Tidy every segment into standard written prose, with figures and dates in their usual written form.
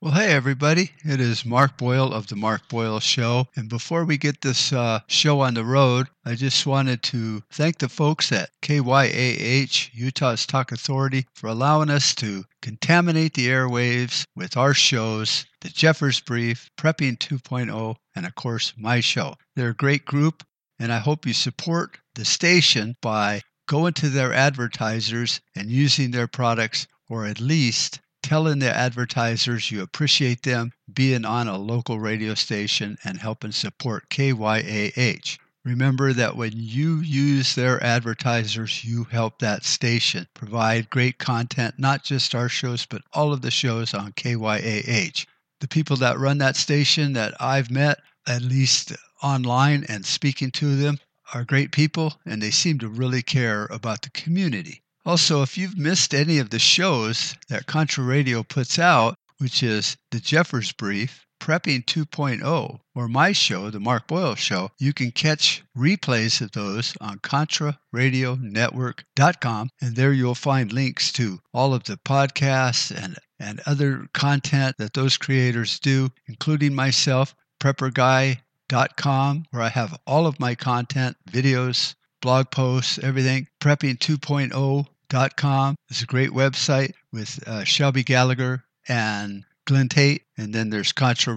Well, hey, everybody. It is Mark Boyle of The Mark Boyle Show. And before we get this show on the road, I just wanted to thank the folks at KYAH, Utah's Talk Authority, for allowing us to contaminate the airwaves with our shows, The Jeffers Brief, Prepping 2.0, and of course, my show. They're a great group, and I hope you support the station by going to their advertisers and using their products, or at least telling the advertisers you appreciate them being on a local radio station and helping support KYAH. Remember that when you use their advertisers, you help that station provide great content, not just our shows, but all of the shows on KYAH. The people that run that station that I've met, at least online and speaking to them, are great people, and they seem to really care about the community. Also, if you've missed any of the shows that Contra Radio puts out, which is The Jeffers Brief, Prepping 2.0, or my show, The Mark Boyle Show, you can catch replays of those on ContraRadioNetwork.com, and there you'll find links to all of the podcasts and other content that those creators do, including myself, PrepperGuy.com, where I have all of my content, videos, blog posts, everything. Prepping 2.0.com is a great website with Shelby Gallagher and Glenn Tate. And then there's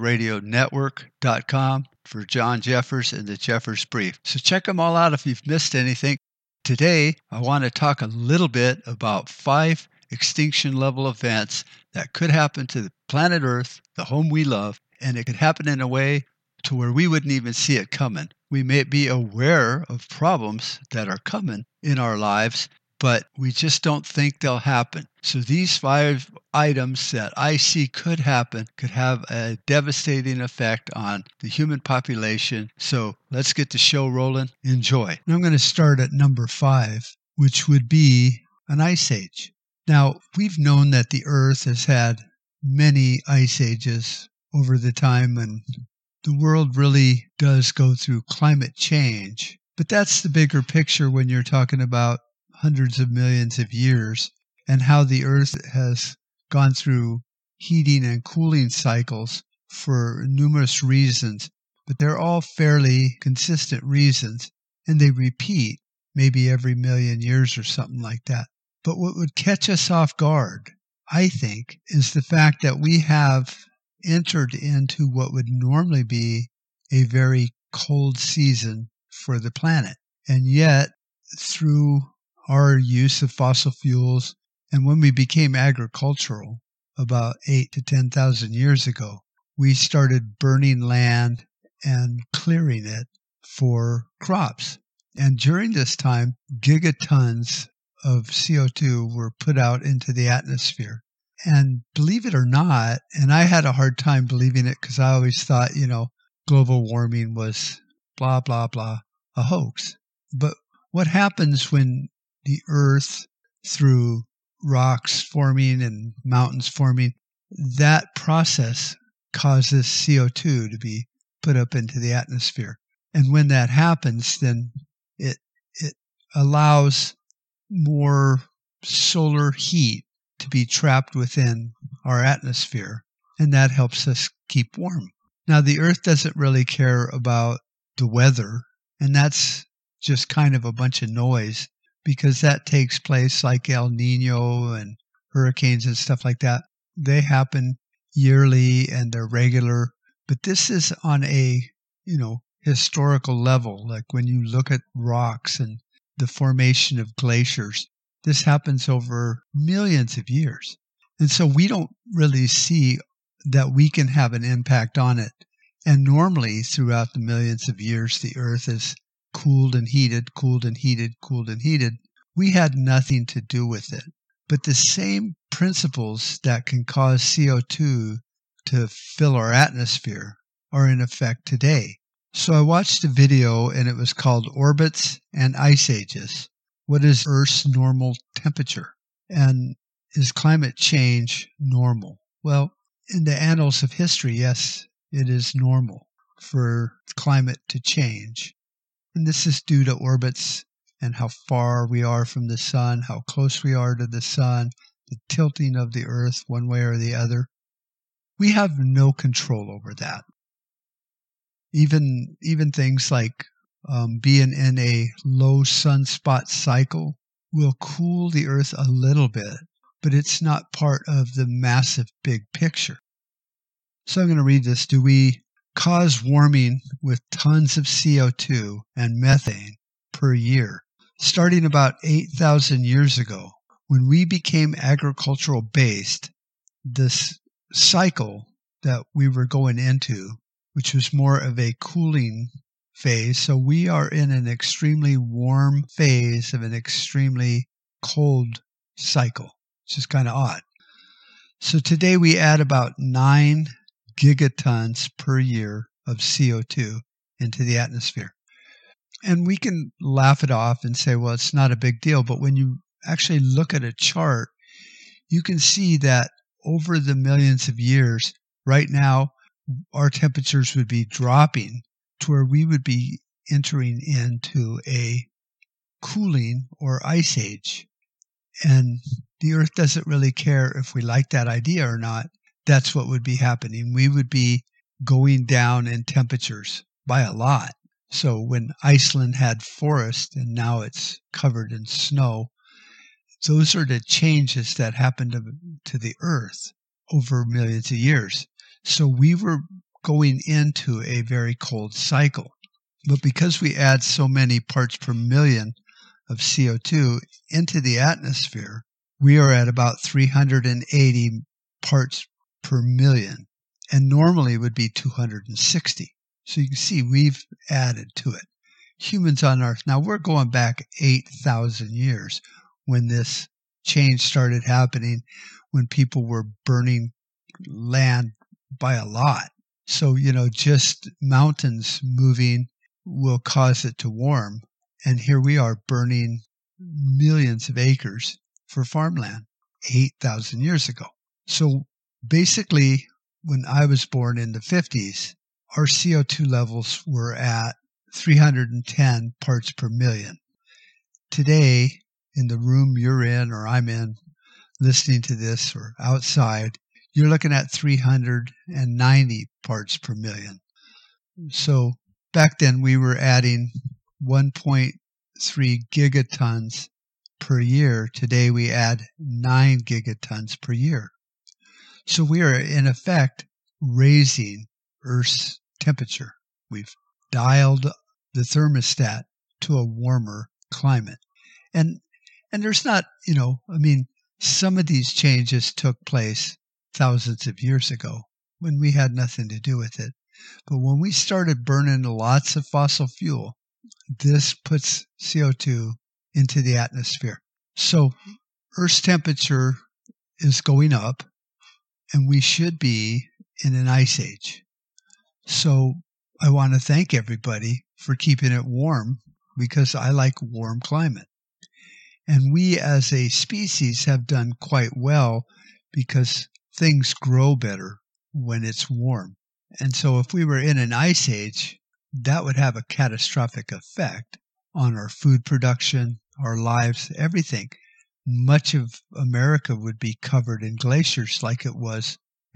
ContraRadioNetwork.com for John Jeffers and the Jeffers Brief. So check them all out if you've missed anything. Today, I want to talk a little bit about 5 extinction level events that could happen to the planet Earth, the home we love, and it could happen in a way to where we wouldn't even see it coming. We may be aware of problems that are coming in our lives, but we just don't think they'll happen. So these 5 items that I see could happen could have a devastating effect on the human population. So let's get the show rolling. Enjoy. And I'm going to start at number 5, which would be an ice age. Now, we've known that the Earth has had many ice ages over the time, and the world really does go through climate change. But that's the bigger picture when you're talking about hundreds of millions of years and how the Earth has gone through heating and cooling cycles for numerous reasons. But they're all fairly consistent reasons, and they repeat maybe every million years or something like that. But what would catch us off guard, I think, is the fact that we have entered into what would normally be a very cold season for the planet. And yet, through our use of fossil fuels, and when we became agricultural about 8 to 10,000 years ago, we started burning land and clearing it for crops. And during this time, gigatons of CO2 were put out into the atmosphere. And believe it or not, and I had a hard time believing it because I always thought, global warming was blah, blah, blah, a hoax. But what happens when the Earth, through rocks forming and mountains forming, that process causes CO2 to be put up into the atmosphere. And when that happens, then it allows more solar heat to be trapped within our atmosphere, and that helps us keep warm. Now, the Earth doesn't really care about the weather, and that's just kind of a bunch of noise because that takes place like El Nino and hurricanes and stuff like that. They happen yearly and they're regular, but this is on a, historical level. Like when you look at rocks and the formation of glaciers, this happens over millions of years. And so we don't really see that we can have an impact on it. And normally throughout the millions of years, the Earth has cooled and heated, cooled and heated, cooled and heated. We had nothing to do with it. But the same principles that can cause CO2 to fill our atmosphere are in effect today. So I watched a video and it was called Orbits and Ice Ages. What is Earth's normal temperature? And is climate change normal? Well, in the annals of history, yes, it is normal for climate to change. And this is due to orbits and how far we are from the sun, how close we are to the sun, the tilting of the Earth one way or the other. We have no control over that. Even things like being in a low sunspot cycle will cool the Earth a little bit, but it's not part of the massive big picture. So I'm going to read this. Do we cause warming with tons of CO2 and methane per year? Starting about 8,000 years ago, when we became agricultural based, this cycle that we were going into, which was more of a cooling phase, so we are in an extremely warm phase of an extremely cold cycle, which is kind of odd. So today we add about 9 gigatons per year of CO2 into the atmosphere. And we can laugh it off and say, well, it's not a big deal. But when you actually look at a chart, you can see that over the millions of years, right now, our temperatures would be dropping to where we would be entering into a cooling or ice age. And the Earth doesn't really care if we like that idea or not. That's what would be happening. We would be going down in temperatures by a lot. So when Iceland had forest and now it's covered in snow, those are the changes that happened to the Earth over millions of years. So we were going into a very cold cycle. But because we add so many parts per million of CO2 into the atmosphere, we are at about 380 parts per million, and normally would be 260. So you can see we've added to it. Humans on Earth, now we're going back 8,000 years when this change started happening, when people were burning land by a lot. So, just mountains moving will cause it to warm. And here we are burning millions of acres for farmland 8,000 years ago. So basically, when I was born in the 50s, our CO2 levels were at 310 parts per million. Today, in the room you're in or I'm in, listening to this or outside, you're looking at 390 parts per million. So back then we were adding 1.3 gigatons per year. Today we add 9 gigatons per year. So we are in effect raising Earth's temperature. We've dialed the thermostat to a warmer climate. And there's not, some of these changes took place thousands of years ago when we had nothing to do with it. But when we started burning lots of fossil fuel, this puts CO2 into the atmosphere. So Earth's temperature is going up, and we should be in an ice age. So I want to thank everybody for keeping it warm, because I like warm climate. And we as a species have done quite well because things grow better when it's warm. And so if we were in an ice age, that would have a catastrophic effect on our food production, our lives, everything. Much of America would be covered in glaciers like it was,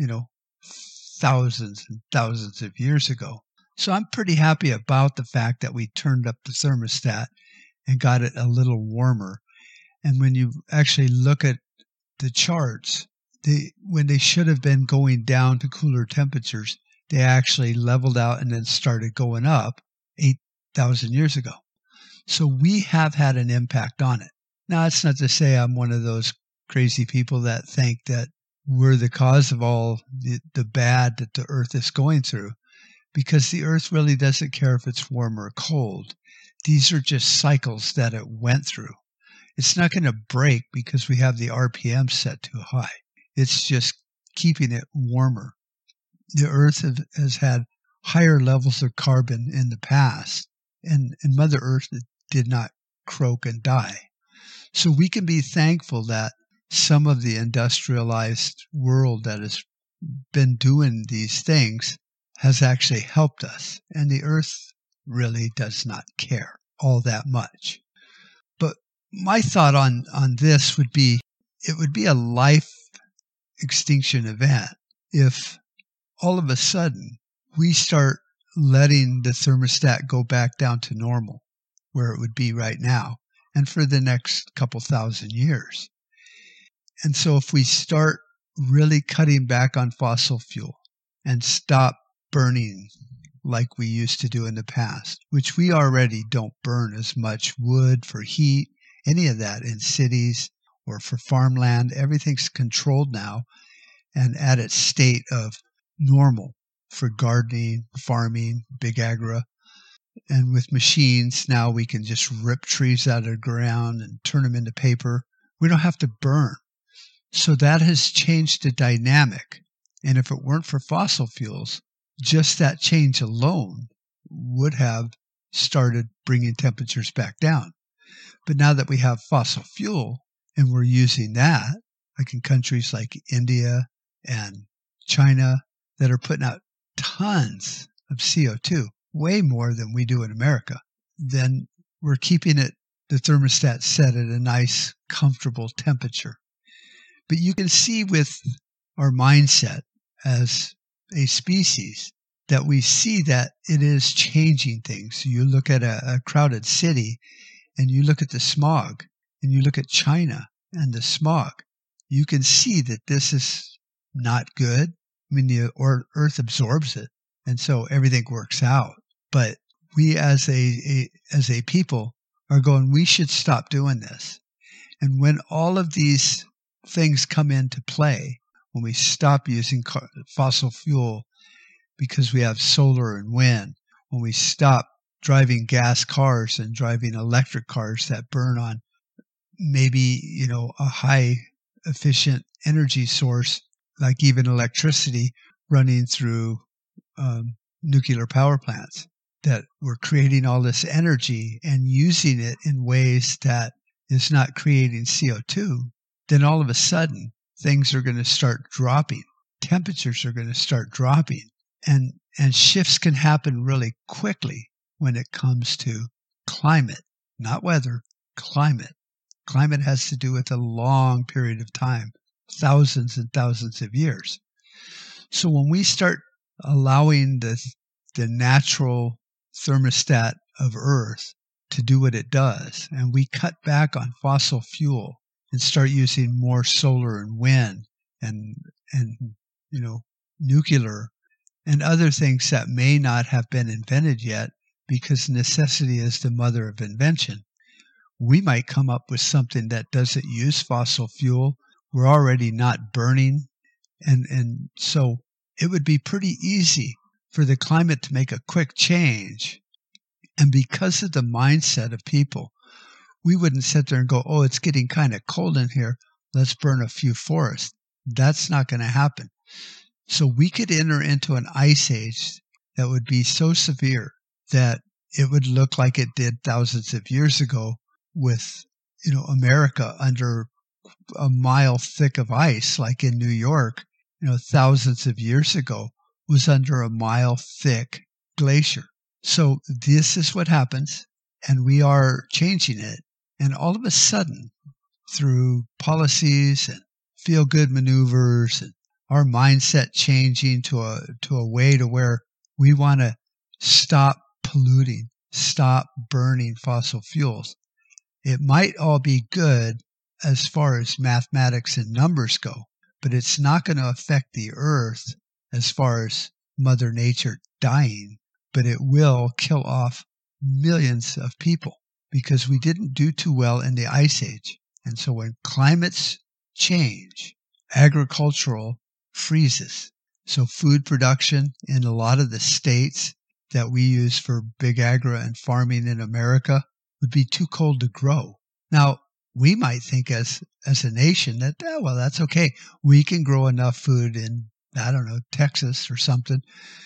thousands and thousands of years ago. So I'm pretty happy about the fact that we turned up the thermostat and got it a little warmer. And when you actually look at the charts, when they should have been going down to cooler temperatures, they actually leveled out and then started going up 8,000 years ago. So we have had an impact on it. Now, it's not to say I'm one of those crazy people that think that we're the cause of all the bad that the Earth is going through, because the Earth really doesn't care if it's warm or cold. These are just cycles that it went through. It's not going to break because we have the RPM set too high. It's just keeping it warmer. The Earth has had higher levels of carbon in the past, and Mother Earth did not croak and die. So we can be thankful that some of the industrialized world that has been doing these things has actually helped us, and the Earth really does not care all that much. But my thought on this would be, it would be a life extinction event if all of a sudden, we start letting the thermostat go back down to normal, where it would be right now, and for the next couple thousand years. And so if we start really cutting back on fossil fuel and stop burning like we used to do in the past, which we already don't burn as much wood for heat, any of that in cities or for farmland. Everything's controlled now and at its state of normal for gardening, farming, big agri. And with machines, now we can just rip trees out of the ground and turn them into paper. We don't have to burn. So that has changed the dynamic. And if it weren't for fossil fuels, just that change alone would have started bringing temperatures back down. But now that we have fossil fuel and we're using that, like in countries like India and China that are putting out tons of CO2, way more than we do in America, then we're keeping the thermostat set at a nice, comfortable temperature. But you can see with our mindset as a species that we see that it is changing things. You look at a crowded city and you look at the smog and you look at China and the smog. You can see that this is not good. I mean, the earth absorbs it, and so everything works out. But we as a people are going, we should stop doing this. And when all of these things come into play, when we stop using fossil fuel because we have solar and wind, when we stop driving gas cars and driving electric cars that burn on maybe, a high efficient energy source, like even electricity running through nuclear power plants, that we're creating all this energy and using it in ways that is not creating CO2, then all of a sudden things are going to start dropping. Temperatures are going to start dropping. And shifts can happen really quickly when it comes to climate, not weather, climate. Climate has to do with a long period of time, thousands and thousands of years. So when we start allowing the natural thermostat of Earth to do what it does, and we cut back on fossil fuel and start using more solar and wind and nuclear and other things that may not have been invented yet, because necessity is the mother of invention, we might come up with something that doesn't use fossil fuel. We're already not burning. And so it would be pretty easy for the climate to make a quick change. And because of the mindset of people, we wouldn't sit there and go, oh, it's getting kind of cold in here, let's burn a few forests. That's not going to happen. So we could enter into an ice age that would be so severe that it would look like it did thousands of years ago with, America under a mile thick of ice, like in New York, thousands of years ago was under a mile thick glacier. So this is what happens, and we are changing it. And all of a sudden, through policies and feel-good maneuvers and our mindset changing to a way to where we want to stop polluting, stop burning fossil fuels. It might all be good as far as mathematics and numbers go, but it's not going to affect the earth as far as Mother Nature dying, but it will kill off millions of people because we didn't do too well in the ice age. And so when climates change, agricultural freezes. So food production in a lot of the states that we use for big agri and farming in America would be too cold to grow. Now, we might think as a nation that, well, that's okay. We can grow enough food in, Texas or something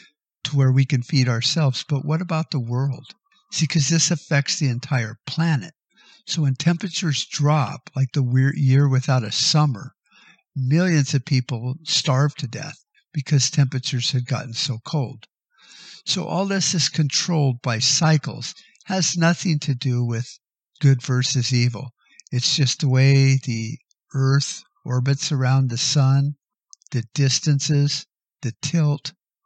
to where we can feed ourselves. But what about the world? See, because this affects the entire planet. So when temperatures drop, like the year without a summer, millions of people starve to death because temperatures had gotten so cold. So all this is controlled by cycles, has nothing to do with good versus evil. It's just the way the Earth orbits around the sun, the distances, the tilt,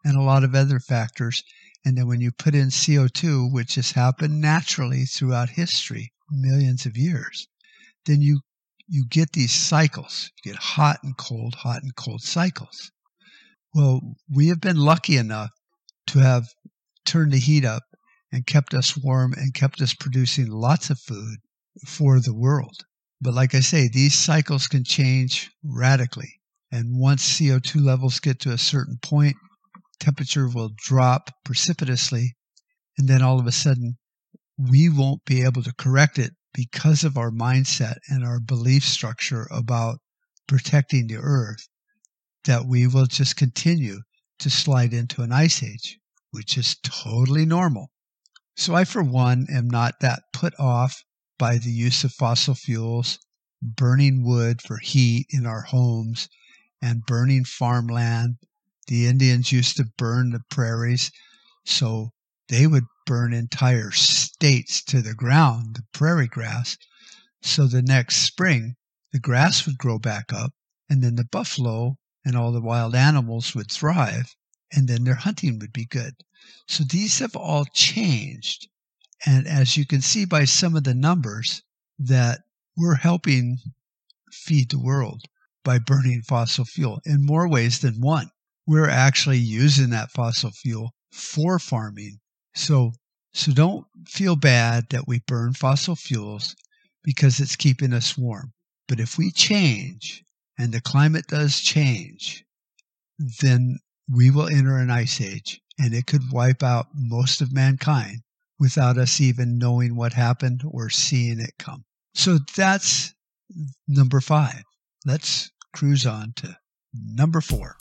and a lot of other factors. And then when you put in CO2, which has happened naturally throughout history, millions of years, then you get these cycles. You get hot and cold cycles. Well, we have been lucky enough to have turned the heat up and kept us warm and kept us producing lots of food for the world. But like I say, these cycles can change radically. And once CO2 levels get to a certain point, temperature will drop precipitously. And then all of a sudden, we won't be able to correct it because of our mindset and our belief structure about protecting the earth, that we will just continue to slide into an ice age, which is totally normal. So I, for one, am not that put off by the use of fossil fuels, burning wood for heat in our homes, and burning farmland. The Indians used to burn the prairies, so they would burn entire states to the ground, the prairie grass, so the next spring the grass would grow back up, and then the buffalo and all the wild animals would thrive, and then their hunting would be good. So these have all changed. And as you can see by some of the numbers, that we're helping feed the world by burning fossil fuel in more ways than one. We're actually using that fossil fuel for farming. So don't feel bad that we burn fossil fuels because it's keeping us warm. But if we change, and the climate does change, then we will enter an ice age, and it could wipe out most of mankind without us even knowing what happened or seeing it come. So that's number 5. Let's cruise on to number 4.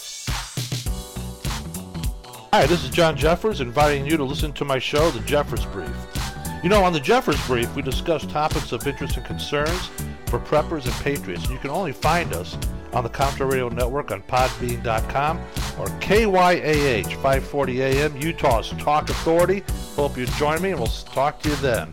Hi, this is John Jeffers, inviting you to listen to my show, The Jeffers Brief. You know, on The Jeffers Brief, we discuss topics of interest and concerns for preppers and patriots. And you can only find us on the Compton Radio Network on Podbean.com or KYAH 540 AM, Utah's Talk Authority. Hope you join me, and we'll talk to you then.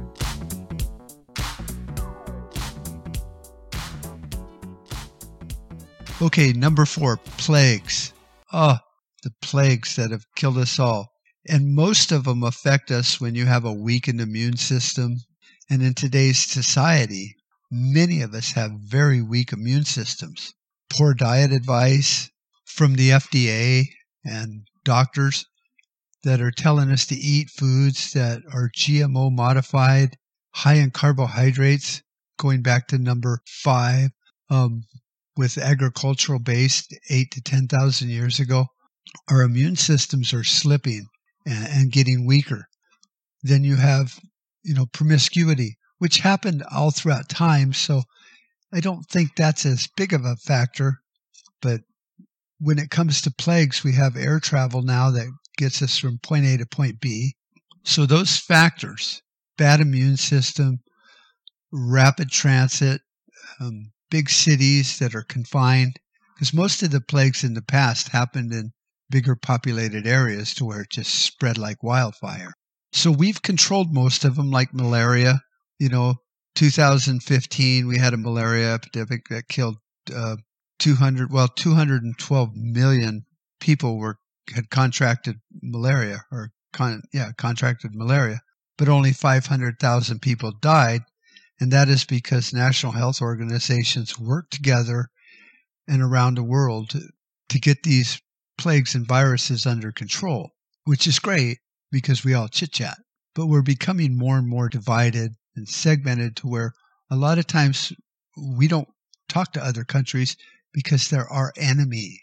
Okay, number 4, plagues. The plagues that have killed us all. And most of them affect us when you have a weakened immune system. And in today's society, many of us have very weak immune systems. Poor diet advice from the FDA and doctors that are telling us to eat foods that are GMO modified, high in carbohydrates, going back to number 5, with agricultural based 8 to 10,000 years ago. Our immune systems are slipping and getting weaker. Then you have, promiscuity, which happened all throughout time. So I don't think that's as big of a factor. But when it comes to plagues, we have air travel now that gets us from point A to point B. So those factors, bad immune system, rapid transit, big cities that are confined, because most of the plagues in the past happened in bigger populated areas to where it just spread like wildfire. So we've controlled most of them, like malaria. 2015, we had a malaria epidemic that killed 212 million people had contracted malaria, contracted malaria, but only 500,000 people died. And that is because national health organizations work together and around the world to get these plagues and viruses under control, which is great because we all chit-chat. But we're becoming more and more divided and segmented to where a lot of times we don't talk to other countries because they're our enemy.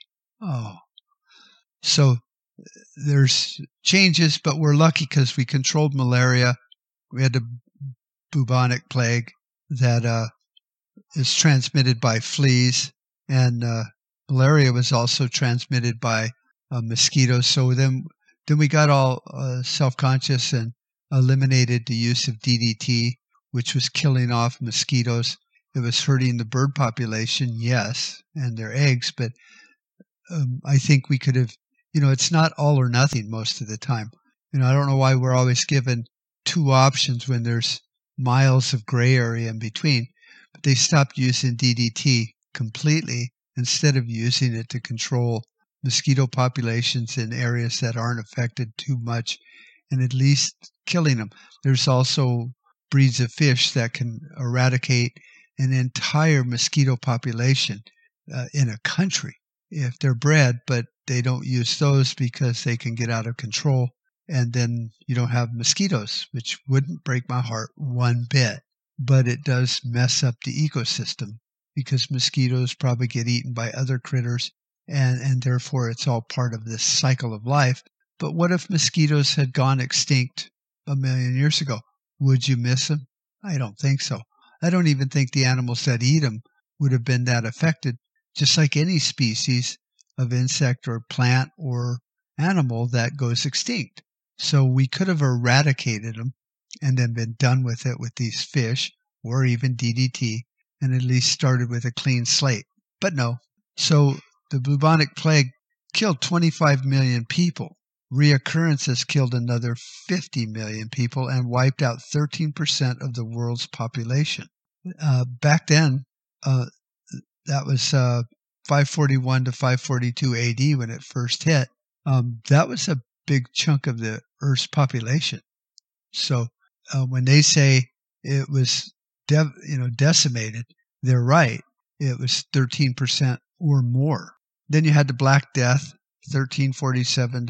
So there's changes, but we're lucky because we controlled malaria. We had the bubonic plague that is transmitted by fleas, and malaria was also transmitted by mosquitoes. So then we got all self-conscious and eliminated the use of DDT, which was killing off mosquitoes. It was hurting the bird population, yes, and their eggs, but I think we could have, it's not all or nothing most of the time. I don't know why we're always given 2 options when there's miles of gray area in between, but they stopped using DDT completely instead of using it to control mosquito populations in areas that aren't affected too much and at least killing them. There's also breeds of fish that can eradicate an entire mosquito population in a country if they're bred, but they don't use those because they can get out of control, and then you don't have mosquitoes, which wouldn't break my heart one bit, but it does mess up the ecosystem because mosquitoes probably get eaten by other critters, and therefore it's all part of this cycle of life. But what if mosquitoes had gone extinct 1,000,000 years ago? Would you miss them? I don't think so. I don't even think the animals that eat them would have been that affected, just like any species of insect or plant or animal that goes extinct. So we could have eradicated them and then been done with it with these fish or even DDT and at least started with a clean slate. But no. So the bubonic plague killed 25 million people. Reoccurrences killed another 50 million people and wiped out 13% of the world's population. Back then, that was 541 to 542 AD when it first hit. That was a big chunk of the Earth's population. So when they say it was decimated, they're right. It was 13% or more. Then you had the Black Death, 1347 to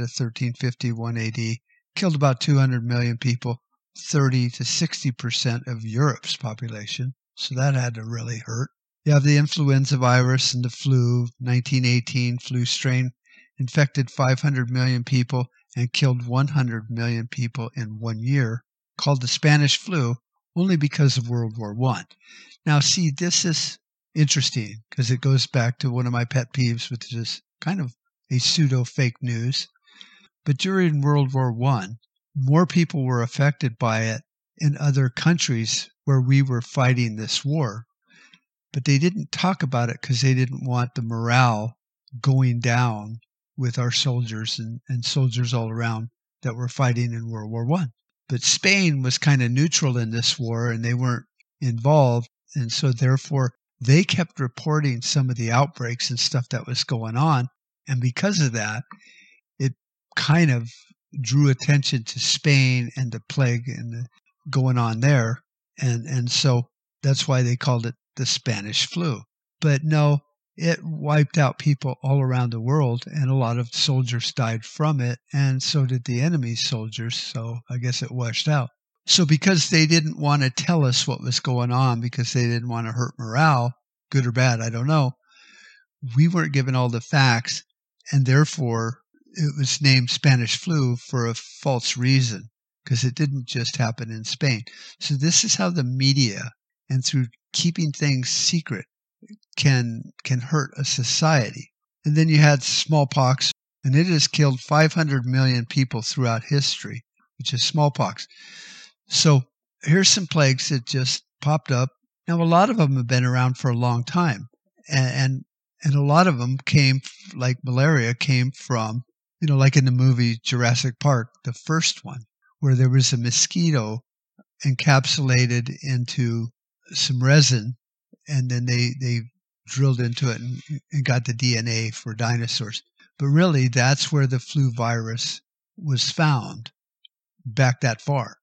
1351 AD, killed about 200 million people, 30 to 60% of Europe's population. So that had to really hurt. You have the influenza virus and the flu. 1918 flu strain infected 500 million people and killed 100 million people in 1 year, called the Spanish flu, only because of World War I. Now, see, this is interesting because it goes back to one of my pet peeves, which is kind of a pseudo-fake news. But during World War I, more people were affected by it in other countries where we were fighting this war. But they didn't talk about it because they didn't want the morale going down with our soldiers and soldiers all around that were fighting in World War I. But Spain was kind of neutral in this war, and they weren't involved. And so therefore, they kept reporting some of the outbreaks and stuff that was going on. And because of that, it kind of drew attention to Spain and the plague and going on there. And so that's why they called it the Spanish flu. But no, it wiped out people all around the world, and a lot of soldiers died from it, and so did the enemy's soldiers, so I guess it washed out. So because they didn't want to tell us what was going on, because they didn't want to hurt morale, good or bad, I don't know, we weren't given all the facts, and therefore it was named Spanish flu for a false reason, because it didn't just happen in Spain. So this is how the media, and through keeping things secret, can hurt a society. And then you had smallpox, and it has killed 500 million people throughout history, which is smallpox. So here's some plagues that just popped up. Now, a lot of them have been around for a long time, and a lot of them came, like malaria, came from, like in the movie Jurassic Park, the first one, where there was a mosquito encapsulated into some resin, and then they drilled into it and got the DNA for dinosaurs. But really, that's where the flu virus was found, back that far.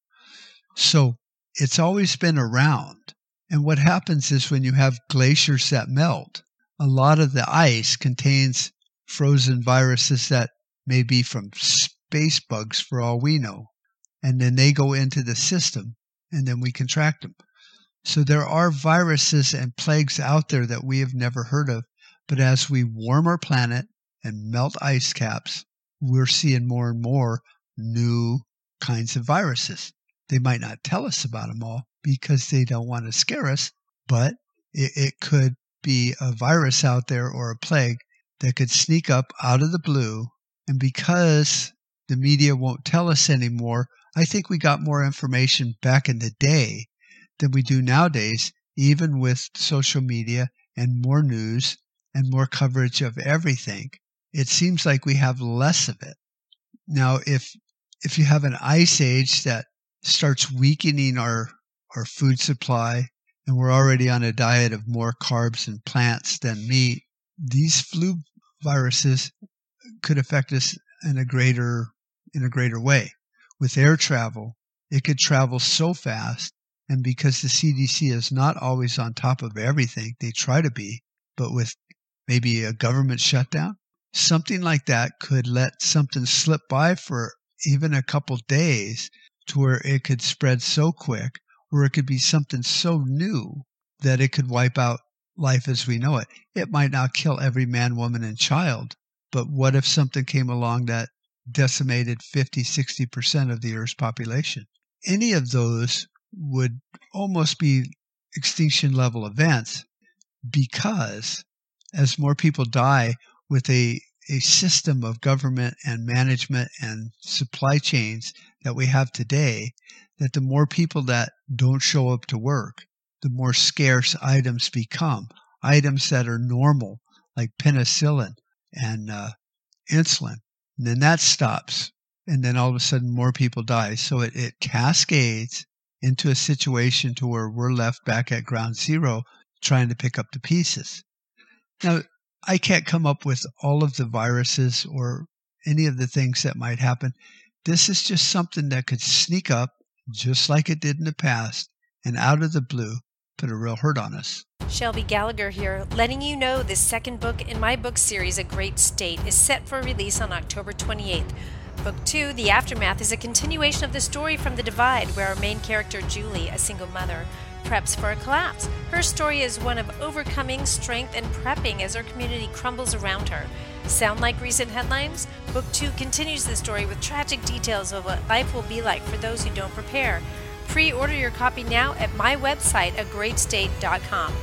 So it's always been around. And what happens is when you have glaciers that melt, a lot of the ice contains frozen viruses that may be from space bugs for all we know. And then they go into the system, and then we contract them. So there are viruses and plagues out there that we have never heard of. But as we warm our planet and melt ice caps, we're seeing more and more new kinds of viruses. They might not tell us about them all because they don't want to scare us, but it could be a virus out there or a plague that could sneak up out of the blue. And because the media won't tell us anymore, I think we got more information back in the day than we do nowadays, even with social media and more news and more coverage of everything. It seems like we have less of it. Now, if you have an ice age that starts weakening our food supply, and we're already on a diet of more carbs and plants than meat, these flu viruses could affect us in a greater way. With air travel, it could travel so fast, and because the CDC is not always on top of everything, they try to be, but with maybe a government shutdown, something like that could let something slip by for even a couple days to where it could spread so quick, or it could be something so new that it could wipe out life as we know it. It might not kill every man, woman, and child, but what if something came along that decimated 50, 60% of the Earth's population? Any of those would almost be extinction level events, because as more people die with a system of government and management and supply chains that we have today, that the more people that don't show up to work, the more scarce items become. Items that are normal, like penicillin and insulin. And then that stops. And then all of a sudden more people die. So it cascades into a situation to where we're left back at ground zero trying to pick up the pieces. Now, I can't come up with all of the viruses or any of the things that might happen. This is just something that could sneak up, just like it did in the past, and out of the blue, put a real hurt on us. Shelby Gallagher here, letting you know the second book in my book series, A Great State, is set for release on October 28th. Book 2, The Aftermath, is a continuation of the story from The Divide, where our main character, Julie, a single mother, preps for a collapse. Her story is one of overcoming, strength, and prepping as her community crumbles around her. Sound like recent headlines? Book 2 continues the story with tragic details of what life will be like for those who don't prepare. Pre-order your copy now at my website, agreatstate.com.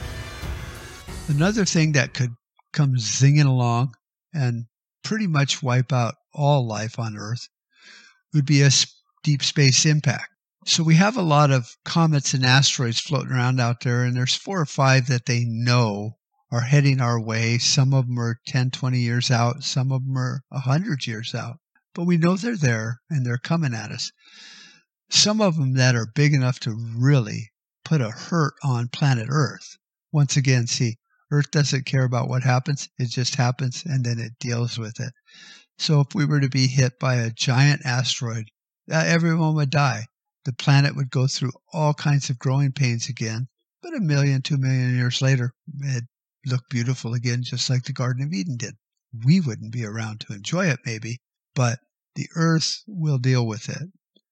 Another thing that could come zinging along and pretty much wipe out all life on Earth would be a deep space impact. So we have a lot of comets and asteroids floating around out there, and there's 4 or 5 that they know are heading our way. Some of them are 10, 20 years out. Some of them are 100 years out. But we know they're there, and they're coming at us. Some of them that are big enough to really put a hurt on planet Earth. Once again, see, Earth doesn't care about what happens. It just happens, and then it deals with it. So if we were to be hit by a giant asteroid, everyone would die. The planet would go through all kinds of growing pains again, but 1 million, 2 million years later, it'd look beautiful again, just like the Garden of Eden did. We wouldn't be around to enjoy it, maybe, but the Earth will deal with it.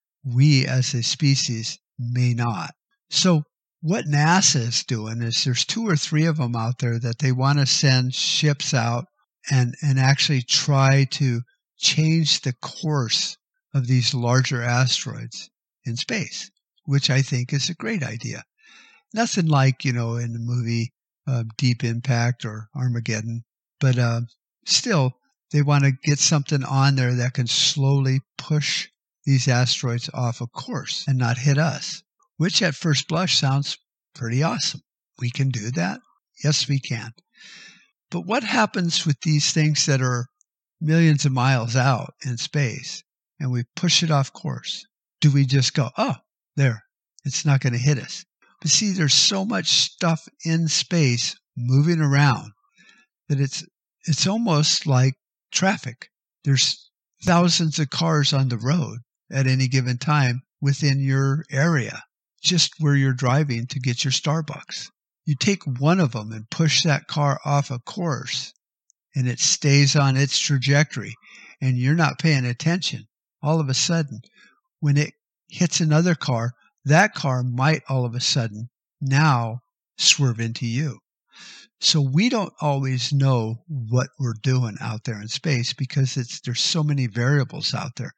We, as a species, may not. So what NASA is doing is there's 2 or 3 of them out there that they want to send ships out and actually try to change the course of these larger asteroids in space, which I think is a great idea. Nothing like, in the movie Deep Impact or Armageddon, but still, they want to get something on there that can slowly push these asteroids off a course and not hit us, which at first blush sounds pretty awesome. We can do that? Yes, we can. But what happens with these things that are millions of miles out in space and we push it off course? Do we just go, oh, there, it's not going to hit us? But see, there's so much stuff in space moving around that it's almost like traffic. There's thousands of cars on the road at any given time within your area, just where you're driving to get your Starbucks. You take one of them and push that car off a course, and it stays on its trajectory, and you're not paying attention. All of a sudden, when it hits another car, that car might all of a sudden now swerve into you. So we don't always know what we're doing out there in space because there's so many variables out there.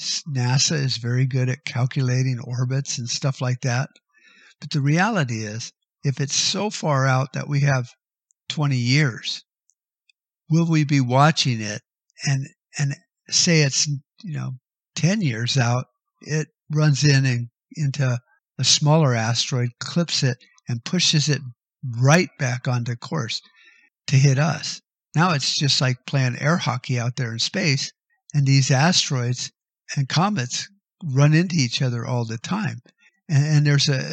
NASA is very good at calculating orbits and stuff like that. But the reality is, if it's so far out that we have 20 years, will we be watching it and say it's 10 years out, it runs into a smaller asteroid, clips it, and pushes it right back onto course to hit us. Now it's just like playing air hockey out there in space, and these asteroids and comets run into each other all the time. And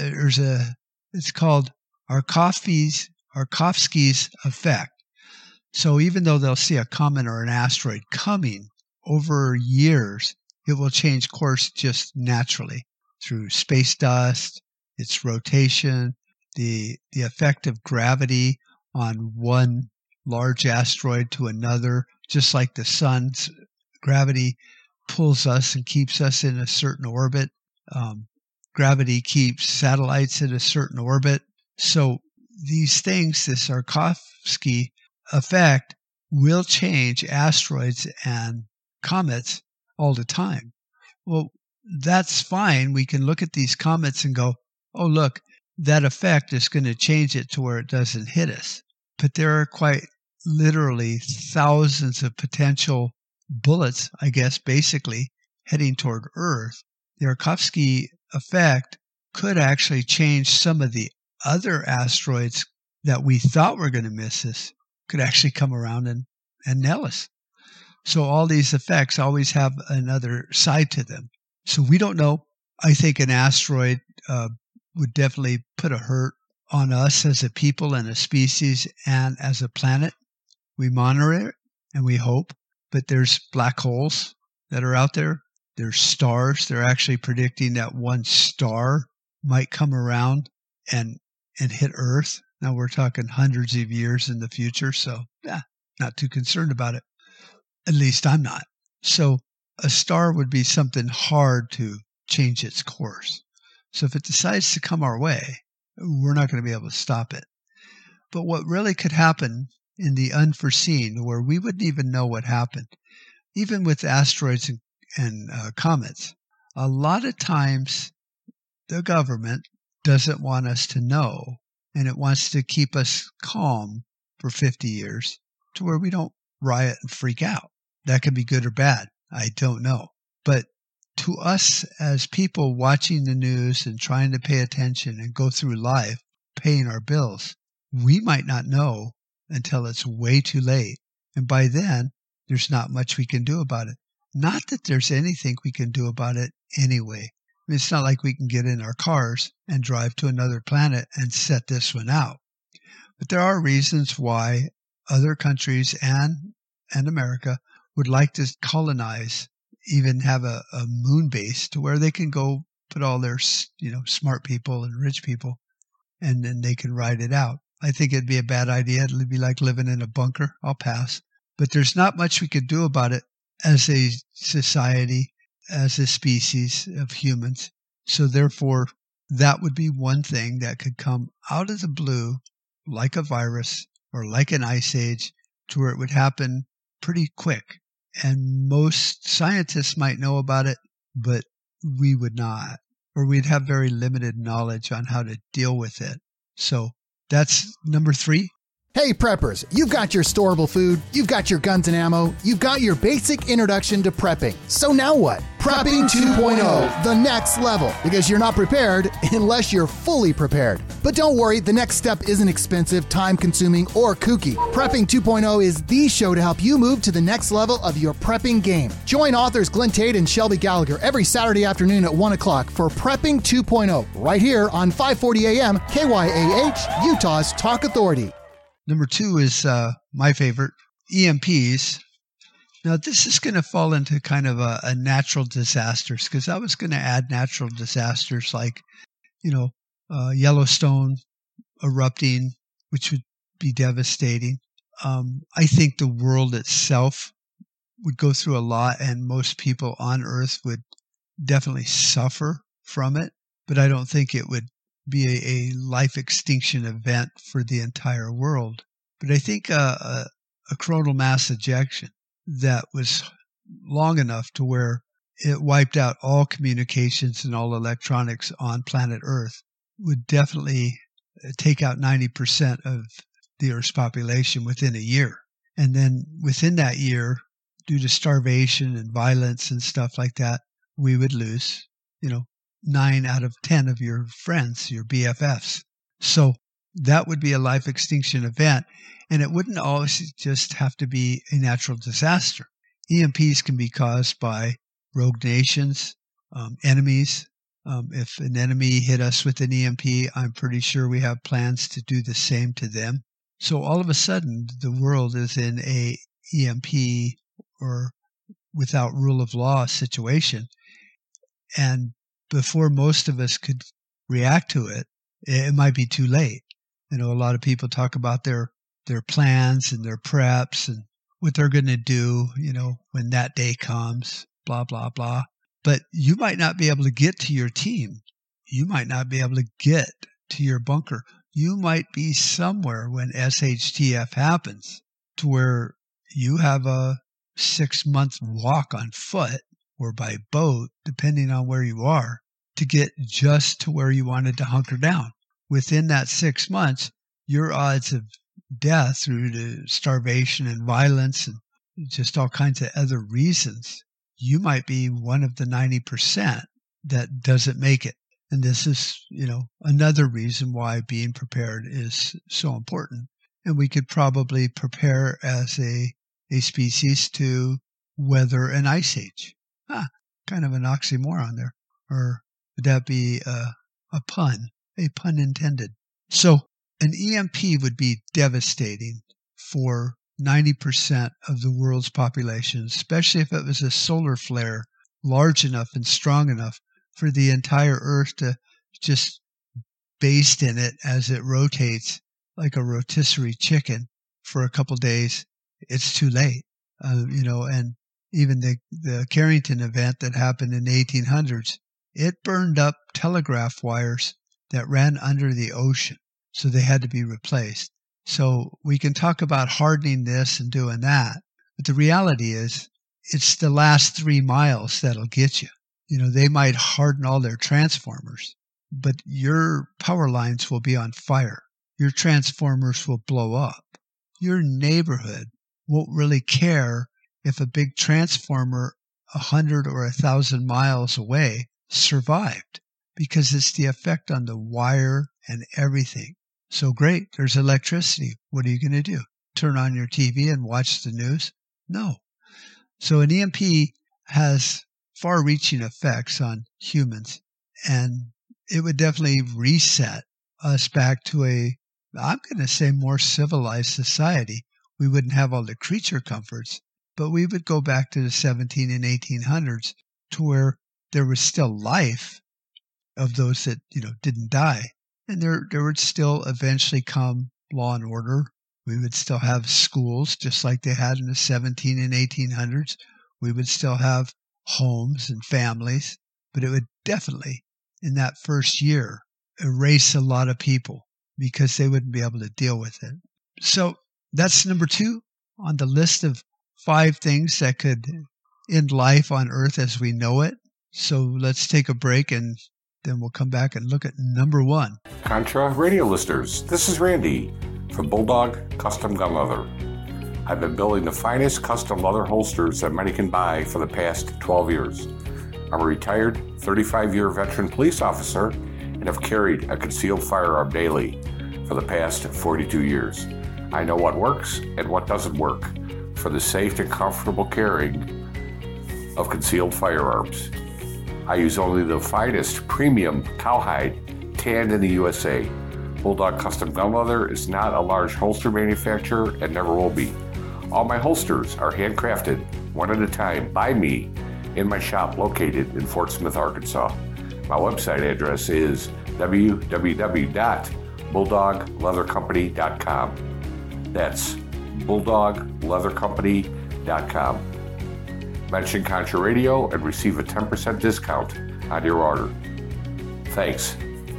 it's called Arkovsky's effect. So even though they'll see a comet or an asteroid coming over years, it will change course just naturally through space dust, its rotation, the effect of gravity on one large asteroid to another, just like the sun's gravity pulls us and keeps us in a certain orbit. Gravity keeps satellites in a certain orbit. So these things, this Tarkovsky effect, will change asteroids and comets all the time. Well, that's fine. We can look at these comets and go, oh, look, that effect is going to change it to where it doesn't hit us. But there are quite literally thousands of potential bullets, I guess, basically heading toward Earth. The Tarkovsky effect could actually change some of the other asteroids that we thought were going to miss us, could actually come around and nail us. So all these effects always have another side to them. So we don't know. I think an asteroid would definitely put a hurt on us as a people and a species and as a planet. We monitor it and we hope, but there's black holes that are out there. There's stars. They're actually predicting that one star might come around and hit Earth. Now we're talking hundreds of years in the future, so not too concerned about it. At least I'm not. So a star would be something hard to change its course. So if it decides to come our way, we're not going to be able to stop it. But what really could happen in the unforeseen, where we wouldn't even know what happened, even with asteroids and comets, a lot of times the government doesn't want us to know, and it wants to keep us calm for 50 years to where we don't riot and freak out. That could be good or bad. I don't know. But to us as people watching the news and trying to pay attention and go through life, paying our bills, we might not know until it's way too late. And by then, there's not much we can do about it. Not that there's anything we can do about it anyway. I mean, it's not like we can get in our cars and drive to another planet and set this one out. But there are reasons why other countries and America would like to colonize, even have a moon base to where they can go put all their, smart people and rich people, and then they can ride it out. I think it'd be a bad idea. It'd be like living in a bunker. I'll pass. But there's not much we could do about it as a society, as a species of humans. So therefore, that would be one thing that could come out of the blue, like a virus or like an ice age, to where it would happen pretty quick. And most scientists might know about it, but we would not, or we'd have very limited knowledge on how to deal with it. So that's number 3. Hey preppers, you've got your storable food, you've got your guns and ammo, you've got your basic introduction to prepping. So now what? Prepping 2.0, the next level, because you're not prepared unless you're fully prepared. But don't worry, the next step isn't expensive, time-consuming, or kooky. Prepping 2.0 is the show to help you move to the next level of your prepping game. Join authors Glenn Tate and Shelby Gallagher every Saturday afternoon at 1 o'clock for Prepping 2.0, right here on 540 AM KYAH, Utah's Talk Authority. Number 2 is my favorite, EMPs. Now, this is going to fall into kind of a natural disasters, because I was going to add natural disasters like, Yellowstone erupting, which would be devastating. I think the world itself would go through a lot, and most people on Earth would definitely suffer from it, but I don't think it would be a life extinction event for the entire world. But I think a coronal mass ejection that was long enough to where it wiped out all communications and all electronics on planet Earth would definitely take out 90% of the Earth's population within a year. And then within that year, due to starvation and violence and stuff like that, we would lose, 9 out of 10 of your friends, your BFFs. So that would be a life extinction event. And it wouldn't always just have to be a natural disaster. EMPs can be caused by rogue nations, enemies. If an enemy hit us with an EMP, I'm pretty sure we have plans to do the same to them. So all of a sudden, the world is in a EMP or without rule of law situation. And before most of us could react to it, it might be too late. A lot of people talk about their plans and their preps and what they're going to do, when that day comes, blah, blah, blah. But you might not be able to get to your team. You might not be able to get to your bunker. You might be somewhere when SHTF happens to where you have a 6-month walk on foot or by boat, depending on where you are, to get just to where you wanted to hunker down. Within that 6 months, your odds of death through to starvation and violence and just all kinds of other reasons, you might be one of the 90% that doesn't make it. And this is, another reason why being prepared is so important. And we could probably prepare as a species to weather an ice age. Kind of an oxymoron there. Or would that be a pun intended? So an EMP would be devastating for 90% of the world's population, especially if it was a solar flare large enough and strong enough for the entire Earth to just baste in it as it rotates like a rotisserie chicken for a couple days. It's too late, and even the Carrington event that happened in the 1800s, it burned up telegraph wires that ran under the ocean, so they had to be replaced. So we can talk about hardening this and doing that, but the reality is it's the last 3 miles that'll get you. They might harden all their transformers, but your power lines will be on fire. Your transformers will blow up. Your neighborhood won't really care if a big transformer 100 or 1,000 miles away survived, because it's the effect on the wire and everything. So great, there's electricity. What are you going to do? Turn on your TV and watch the news? No. So an EMP has far-reaching effects on humans, and it would definitely reset us back to I'm going to say, more civilized society. We wouldn't have all the creature comforts, but we would go back to the 17 and 1800s to where there was still life of those that, didn't die. And there would still eventually come law and order. We would still have schools just like they had in the 17 and 1800s. We would still have homes and families, but it would definitely, in that first year, erase a lot of people because they wouldn't be able to deal with it. So that's number 2 on the list of 5 things that could end life on Earth as we know it. So let's take a break and then we'll come back and look at number 1. Contra radio listeners, this is Randy from Bulldog Custom Gun Leather. I've been building the finest custom leather holsters that many can buy for the past 12 years. I'm a retired 35-year veteran police officer and have carried a concealed firearm daily for the past 42 years. I know what works and what doesn't work for the safe and comfortable carrying of concealed firearms. I use only the finest premium cowhide tanned in the USA. Bulldog Custom Gun Leather is not a large holster manufacturer and never will be. All my holsters are handcrafted, one at a time, by me in my shop located in Fort Smith, Arkansas. My website address is www.bulldogleathercompany.com. That's bulldogleathercompany.com. Mention Contra Radio and receive a 10% discount on your order. Thanks.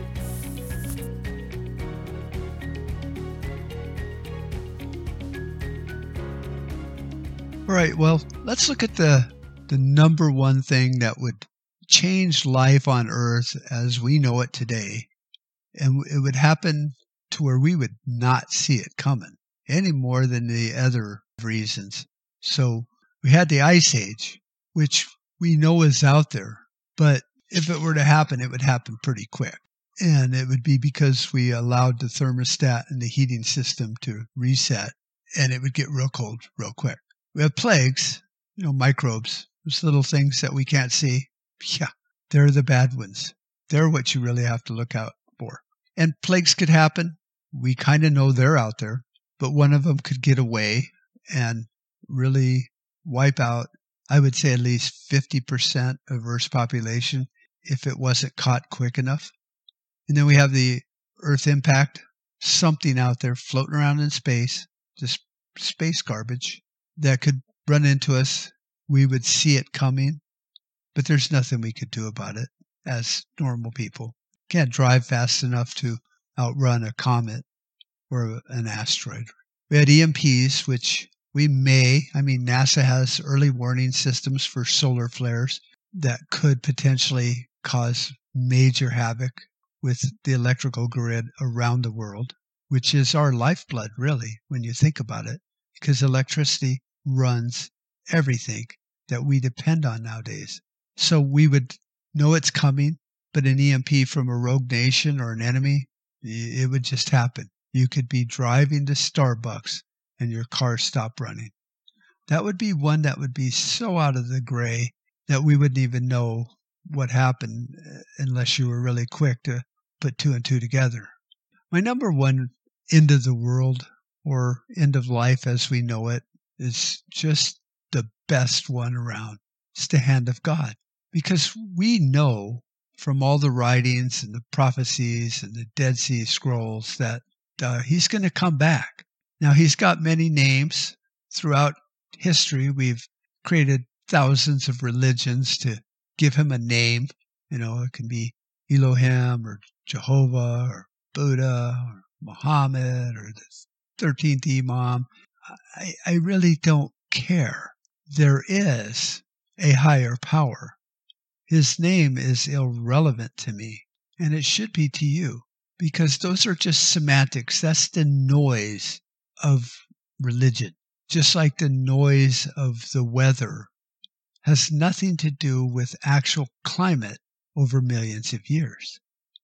All right, well, let's look at the number 1 thing that would change life on Earth as we know it today. And it would happen to where we would not see it coming any more than the other reasons. So we had the Ice Age, which we know is out there. But if it were to happen, it would happen pretty quick. And it would be because we allowed the thermostat and the heating system to reset, and it would get real cold real quick. We have plagues, microbes, those little things that we can't see. Yeah, they're the bad ones. They're what you really have to look out for. And plagues could happen. We kind of know they're out there. but one of them could get away and really wipe out, I would say, at least 50% of Earth's population if it wasn't caught quick enough. And then we have the Earth impact, something out there floating around in space, just space garbage that could run into us. We would see it coming, but there's nothing we could do about it as normal people. Can't drive fast enough to outrun a comet or an asteroid. We had EMPs, which NASA has early warning systems for solar flares that could potentially cause major havoc with the electrical grid around the world, which is our lifeblood, really, when you think about it, because electricity runs everything that we depend on nowadays. So we would know it's coming, but an EMP from a rogue nation or an enemy, it would just happen. You could be driving to Starbucks and your car stop running. That would be one that would be so out of the gray that we wouldn't even know what happened unless you were really quick to put two and two together. My number one end of the world or end of life as we know it is just the best one around. It's the hand of God. Because we know from all the writings and the prophecies and the Dead Sea Scrolls that he's going to come back. Now, he's got many names. Throughout history, we've created thousands of religions to give him a name. It can be Elohim or Jehovah or Buddha or Muhammad or the 13th Imam. I really don't care. There is a higher power. His name is irrelevant to me, and it should be to you, because those are just semantics. That's the noise of religion. Just like the noise of the weather has nothing to do with actual climate over millions of years.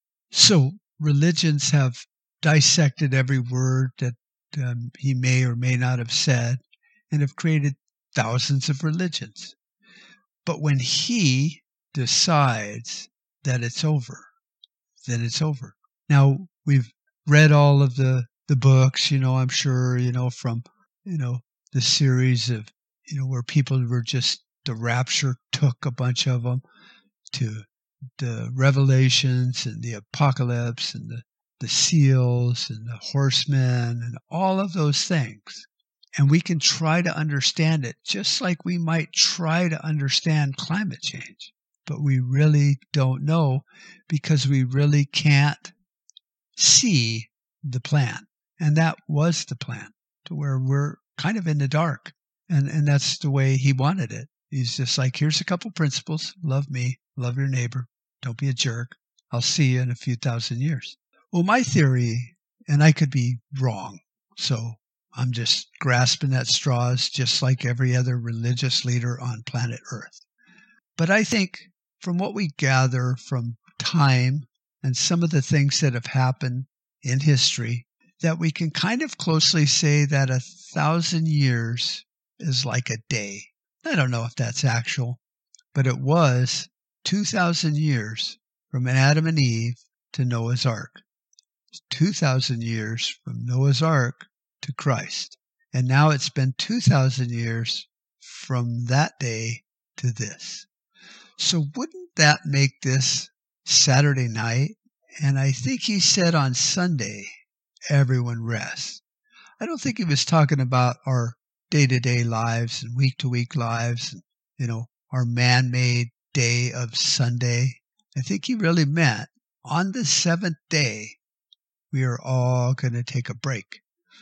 So religions have dissected every word that he may or may not have said and have created thousands of religions. But when he decides that it's over, then it's over. Now, we've read all of the books, I'm sure, from, the series of, where people were just, the rapture took a bunch of them to the Revelations and the Apocalypse and the seals and the horsemen and all of those things. And we can try to understand it just like we might try to understand climate change. But we really don't know because we really can't see the plan. And that was the plan, to where we're kind of in the dark. And that's the way he wanted it. He's just like, here's a couple principles. Love me, love your neighbor. Don't be a jerk. I'll see you in a few thousand years. Well, my theory, and I could be wrong, so I'm just grasping at straws just like every other religious leader on planet Earth. But I think from what we gather from time and some of the things that have happened in history, that we can kind of closely say that 1,000 years is like a day. I don't know if that's actual, but it was 2,000 years from Adam and Eve to Noah's Ark. 2,000 years from Noah's Ark to Christ. And now it's been 2,000 years from that day to this. So wouldn't that make this Saturday night? And I think he said on Sunday, everyone rests. I don't think he was talking about our day-to-day lives and week-to-week lives, and, our man-made day of Sunday. I think he really meant on the seventh day, we are all going to take a break.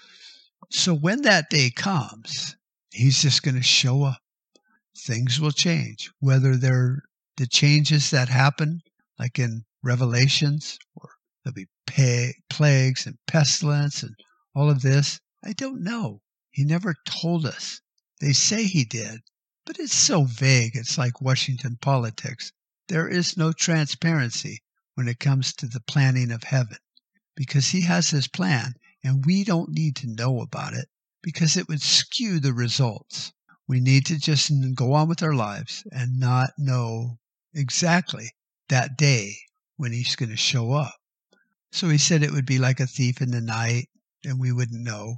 So when that day comes, he's just going to show up. Things will change, whether they're the changes that happen, like in Revelations, or there'll be plagues and pestilence and all of this. I don't know. He never told us. They say he did, but it's so vague. It's like Washington politics. There is no transparency when it comes to the planning of heaven, because he has his plan, and we don't need to know about it because it would skew the results. We need to just go on with our lives and not know exactly that day when he's going to show up. So he said it would be like a thief in the night, and we wouldn't know.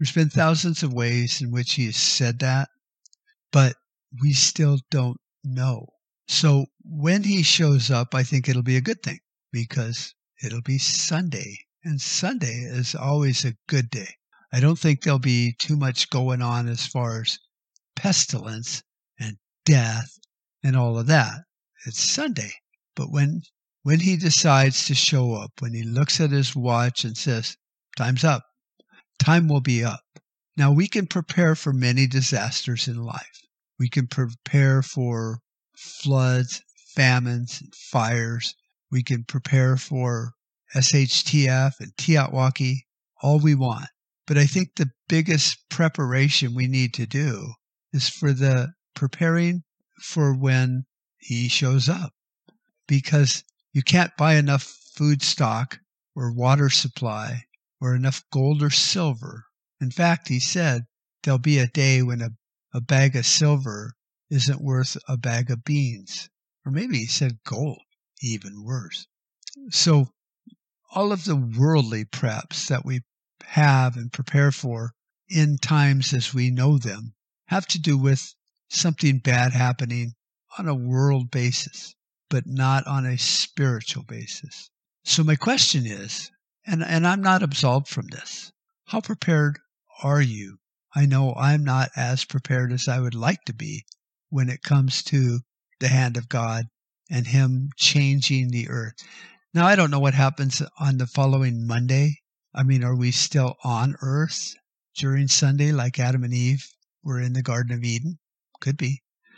There's been thousands of ways in which he has said that, but we still don't know. So when he shows up, I think it'll be a good thing because it'll be Sunday, and Sunday is always a good day. I don't think there'll be too much going on as far as pestilence and death and all of that. It's Sunday. But when he decides to show up, when he looks at his watch and says, time's up, time will be up. Now we can prepare for many disasters in life. We can prepare for floods, famines, and fires. We can prepare for SHTF and Tiatwaki, all we want. But I think the biggest preparation we need to do is for the preparing for when he shows up. Because you can't buy enough food stock or water supply or enough gold or silver. In fact, he said there'll be a day when a bag of silver isn't worth a bag of beans. Or maybe he said gold, even worse. So all of the worldly preps that we have and prepare for in times as we know them have to do with something bad happening on a world basis, but not on a spiritual basis. So my question is, and I'm not absolved from this, how prepared are you? I know I'm not as prepared as I would like to be when it comes to the hand of God and Him changing the earth. Now, I don't know what happens on the following Monday. I mean, are we still on earth during Sunday like Adam and Eve were in the Garden of Eden? Could be.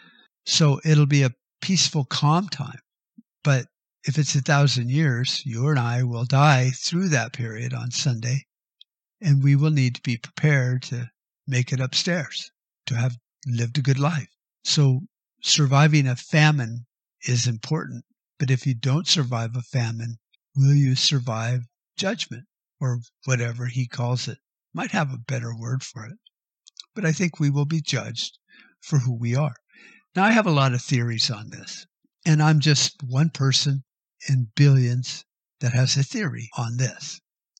So it'll be a peaceful, calm time. But if it's 1,000 years, you and I will die through that period on Sunday, and we will need to be prepared to make it upstairs, to have lived a good life. So surviving a famine is important, but if you don't survive a famine, will you survive judgment, or whatever he calls it? Might have a better word for it. But I think we will be judged for who we are. Now, I have a lot of theories on this, and I'm just one person in billions that has a theory on this.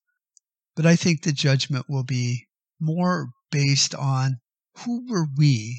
But I think the judgment will be more based on who were we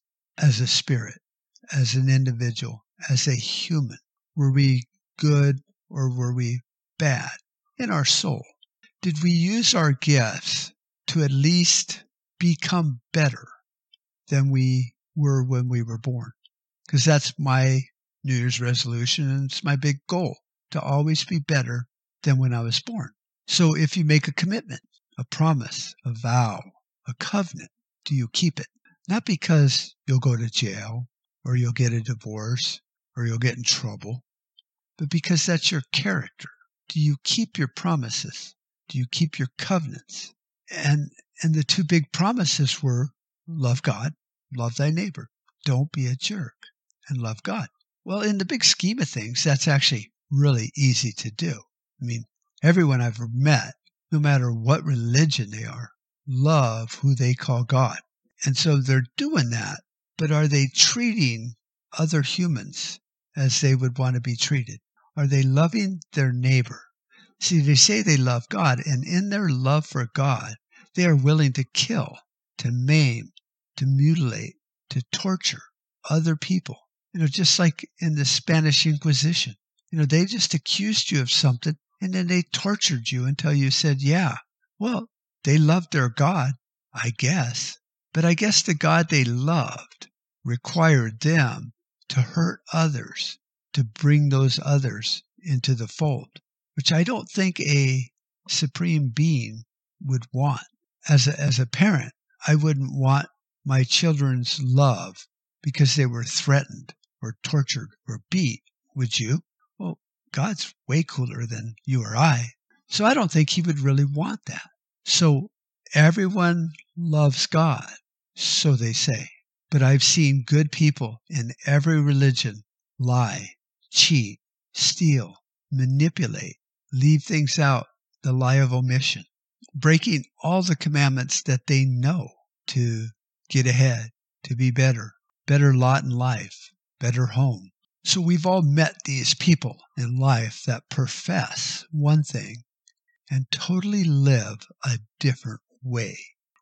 as a spirit, as an individual, as a human. Were we good or were we bad in our soul? Did we use our gifts to at least become better than we were when we were born? Because that's my New Year's resolution, and it's my big goal, to always be better than when I was born. So if you make a commitment, a promise, a vow, a covenant, do you keep it? Not because you'll go to jail, or you'll get a divorce, or you'll get in trouble, but because that's your character. Do you keep your promises? Do you keep your covenants? And the two big promises were love God, love thy neighbor. Don't be a jerk, and love God. Well, in the big scheme of things, that's actually really easy to do. I mean, everyone I've met, no matter what religion they are, love who they call God. And so they're doing that, but are they treating other humans as they would want to be treated? Are they loving their neighbor? See, they say they love God, and in their love for God, they are willing to kill, to maim, to mutilate, to torture other people. Just like in the Spanish Inquisition. They just accused you of something, and then they tortured you until you said, yeah. Well, they loved their God, I guess. But I guess the God they loved required them to hurt others, to bring those others into the fold, which I don't think a supreme being would want. As a parent, I wouldn't want my children's love because they were threatened or tortured or beat, would you? Well, God's way cooler than you or I. So I don't think he would really want that. So everyone loves God, so they say. But I've seen good people in every religion lie, cheat, steal, manipulate, leave things out, the lie of omission, breaking all the commandments that they know to get ahead, to be better lot in life, better home. So we've all met these people in life that profess one thing and totally live a different way.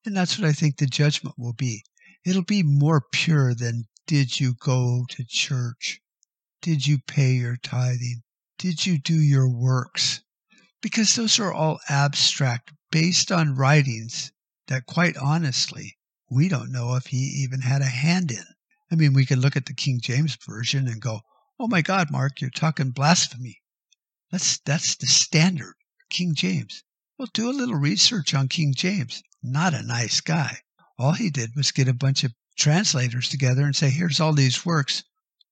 And that's what I think the judgment will be. It'll be more pure than, did you go to church? Did you pay your tithing? Did you do your works? Because those are all abstract, based on writings that, quite honestly, we don't know if he even had a hand in. I mean, we could look at the King James Version and go, oh my God, Mark, you're talking blasphemy. That's the standard, King James. Well, do a little research on King James. Not a nice guy. All he did was get a bunch of translators together and say, here's all these works.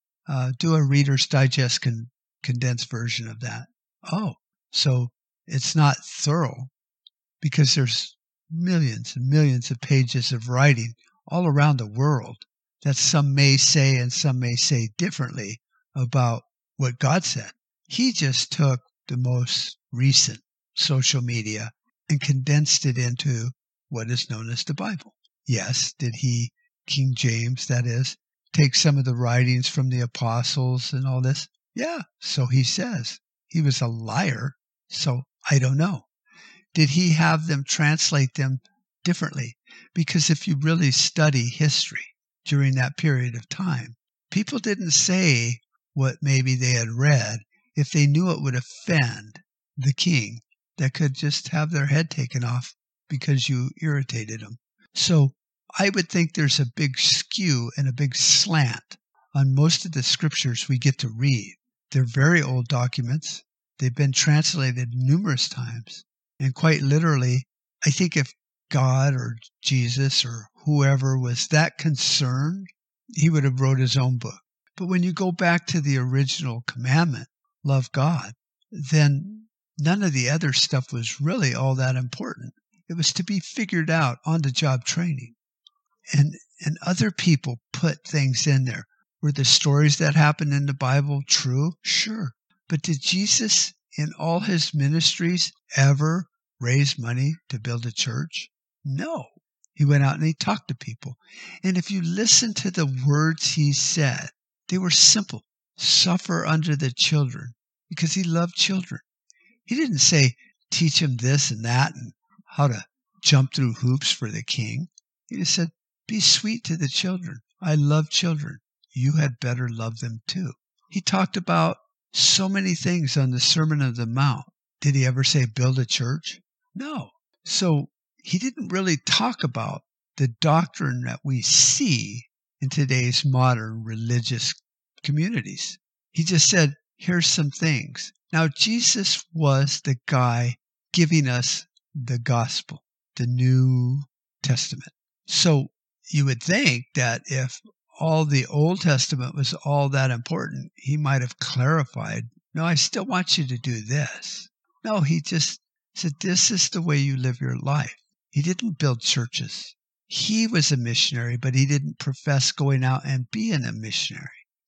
Do a Reader's Digest condensed version of that. Oh, so it's not thorough because there's millions and millions of pages of writing all around the world that some may say and some may say differently about what God said. He just took the most recent social media and condensed it into what is known as the Bible. Yes, did he, King James, that is, take some of the writings from the apostles and all this? Yeah, so he says. He was a liar, so I don't know. Did he have them translate them differently? Because if you really study history during that period of time, people didn't say what maybe they had read if they knew it would offend the king, that could just have their head taken off because you irritated them. So I would think there's a big skew and a big slant on most of the scriptures we get to read. They're very old documents. They've been translated numerous times. And quite literally, I think if God or Jesus or whoever was that concerned, he would have wrote his own book. But when you go back to the original commandment, love God, then none of the other stuff was really all that important. It was to be figured out on-the-job training. And other people put things in there. Were the stories that happened in the Bible true? Sure. But did Jesus, in all his ministries, ever raise money to build a church? No. He went out and he talked to people. And if you listen to the words he said, they were simple. Suffer under the children, because he loved children. He didn't say, teach them this and that and how to jump through hoops for the king. He just said, be sweet to the children. I love children. You had better love them too. He talked about so many things on the Sermon on the Mount. Did he ever say build a church? No. So he didn't really talk about the doctrine that we see in today's modern religious communities. He just said, here's some things. Now, Jesus was the guy giving us the gospel, the New Testament. So you would think that if all the Old Testament was all that important, he might have clarified, no, I still want you to do this. No, he just said, this is the way you live your life. He didn't build churches. He was a missionary, but he didn't profess going out and being a missionary.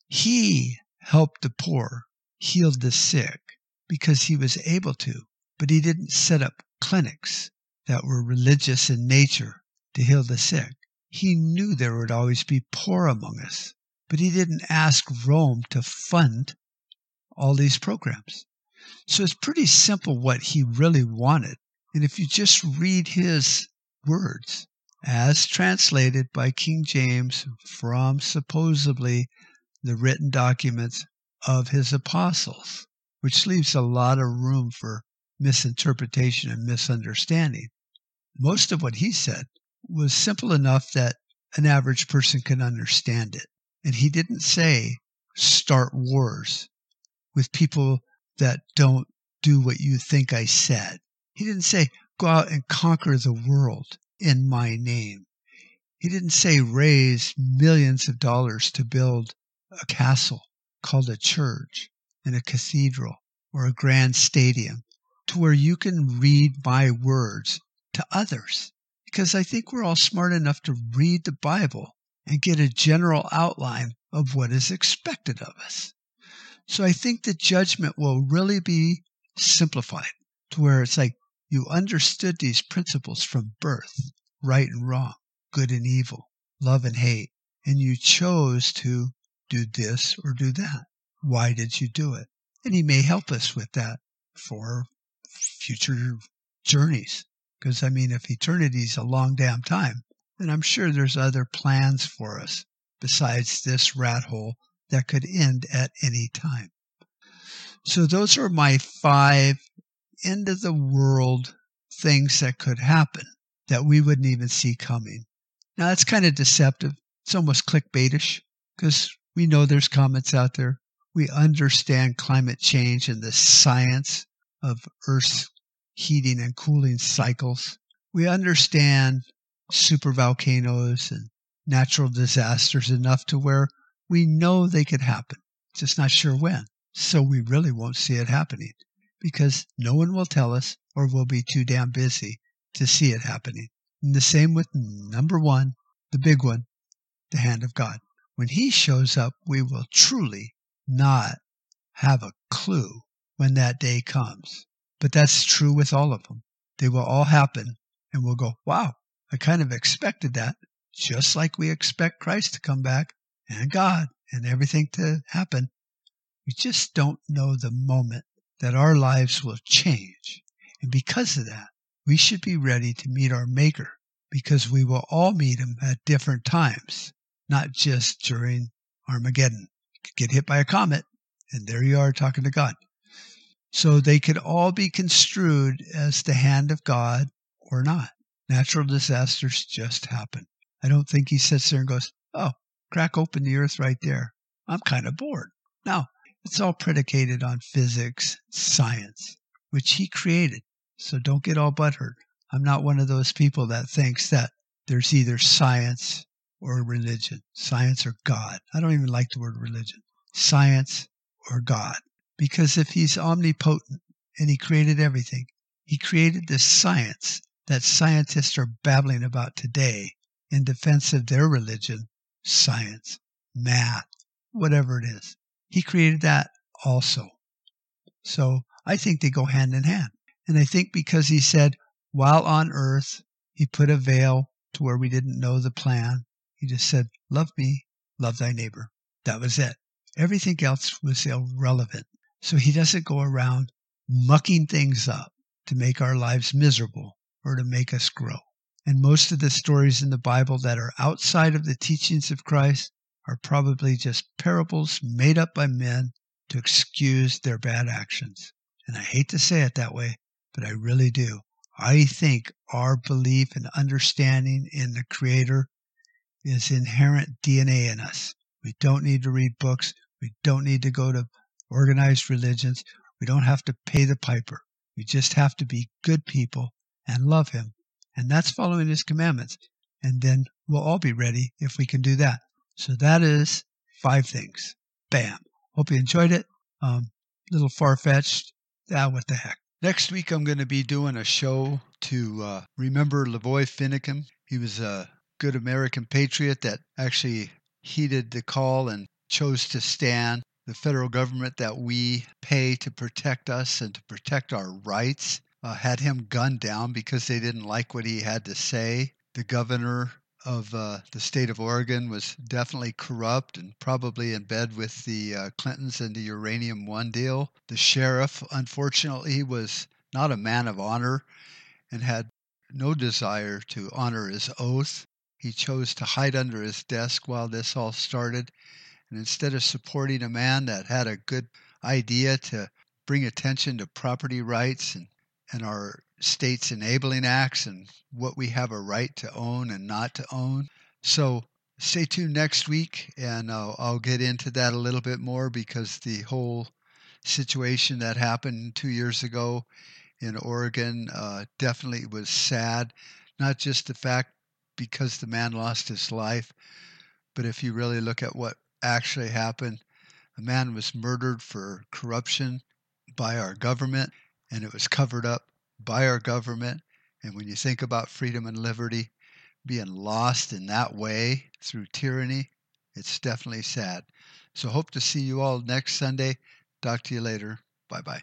He helped the poor, healed the sick, because he was able to, but he didn't set up clinics that were religious in nature to heal the sick. He knew there would always be poor among us, but he didn't ask Rome to fund all these programs. So it's pretty simple what he really wanted. And if you just read his words as translated by King James from supposedly the written documents of his apostles, which leaves a lot of room for misinterpretation and misunderstanding. Most of what he said was simple enough that an average person can understand it. And he didn't say, start wars with people that don't do what you think I said. He didn't say, go out and conquer the world in my name. He didn't say, raise millions of dollars to build a castle called a church and a cathedral or a grand stadium to where you can read my words to others. Because I think we're all smart enough to read the Bible and get a general outline of what is expected of us. So I think the judgment will really be simplified to where it's like you understood these principles from birth, right and wrong, good and evil, love and hate, and you chose to do this or do that. Why did you do it? And he may help us with that for future journeys. Because, if eternity's a long damn time, then I'm sure there's other plans for us besides this rat hole that could end at any time. So those are my 5 end-of-the-world things that could happen that we wouldn't even see coming. Now, that's kind of deceptive. It's almost clickbaitish because we know there's comets out there. We understand climate change and the science of Earth's heating and cooling cycles. We understand supervolcanoes and natural disasters enough to where we know they could happen, just not sure when. So we really won't see it happening because no one will tell us or we'll be too damn busy to see it happening. And the same with number 1, the big one, the hand of God. When he shows up, we will truly not have a clue when that day comes. But that's true with all of them. They will all happen and we'll go, wow, I kind of expected that, just like we expect Christ to come back and God and everything to happen. We just don't know the moment that our lives will change. And because of that, we should be ready to meet our Maker because we will all meet him at different times, not just during Armageddon. You could get hit by a comet, and there you are talking to God. So they could all be construed as the hand of God or not. Natural disasters just happen. I don't think he sits there and goes, oh, crack open the earth right there. I'm kind of bored. No, it's all predicated on physics, science, which he created. So don't get all butthurt. I'm not one of those people that thinks that there's either science or religion, science or God. I don't even like the word religion. Science or God. Because if he's omnipotent and he created everything, he created this science that scientists are babbling about today in defense of their religion, science, math, whatever it is. He created that also. So I think they go hand in hand. And I think because he said, while on earth, he put a veil to where we didn't know the plan. He just said, love me, love thy neighbor. That was it. Everything else was irrelevant. So he doesn't go around mucking things up to make our lives miserable or to make us grow. And most of the stories in the Bible that are outside of the teachings of Christ are probably just parables made up by men to excuse their bad actions. And I hate to say it that way, but I really do. I think our belief and understanding in the Creator is inherent DNA in us. We don't need to read books. We don't need to go to organized religions. We don't have to pay the piper. We just have to be good people and love Him. And that's following His commandments. And then we'll all be ready if we can do that. So that is 5 things. Bam. Hope you enjoyed it. Little far-fetched. What the heck. Next week, I'm going to be doing a show to remember Lavoy Finicum. He was a good American patriot that actually heeded the call and chose to stand. The federal government that we pay to protect us and to protect our rights had him gunned down because they didn't like what he had to say. The governor of the state of Oregon was definitely corrupt and probably in bed with the Clintons and the Uranium One deal. The sheriff, unfortunately, was not a man of honor and had no desire to honor his oath. He chose to hide under his desk while this all started. And instead of supporting a man that had a good idea to bring attention to property rights and our state's enabling acts and what we have a right to own and not to own. So stay tuned next week, and I'll get into that a little bit more because the whole situation that happened 2 years ago in Oregon definitely was sad. Not just the fact because the man lost his life, but if you really look at what actually happened, a man was murdered for corruption by our government, and it was covered up by our government. And when you think about freedom and liberty being lost in that way through tyranny, it's definitely sad. So hope to see you all next Sunday. Talk to you later. Bye-bye.